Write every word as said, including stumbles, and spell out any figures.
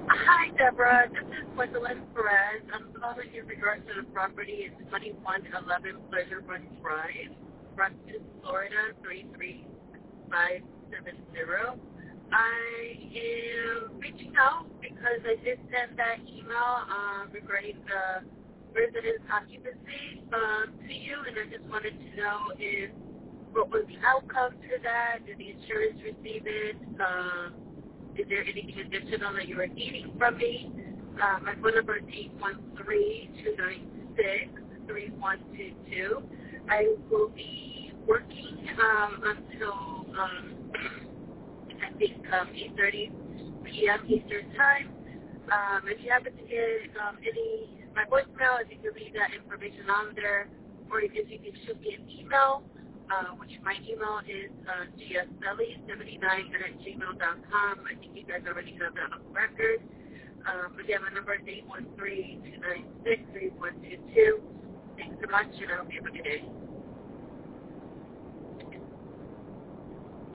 Hi, Deborah. This is Gwendolyn Perez. I'm calling in regards to the property. It's twenty-one eleven Pleasure Run Drive, Ruston, Florida, three three five seven zero. I am reaching out because I did send that email um, regarding the residence occupancy um, to you, and I just wanted to know if what was the outcome to that? Did the insurance receive it? Um, is there anything additional that you are needing from me? Uh, my phone number is eight one three, two nine six, three one two two. I will be working um, until, um, I think, um, eight thirty p.m. Eastern Time. Um, if you happen to get um, any, my voicemail, if you can leave that information on there, or if you can shoot me an email, uh, which my email is uh, g s belly seventy-nine at gmail dot com. I think you guys already have that on record. Um, again, my number is eight one three, two nine six, three one two two. Thanks so much, and I hope you have a good day.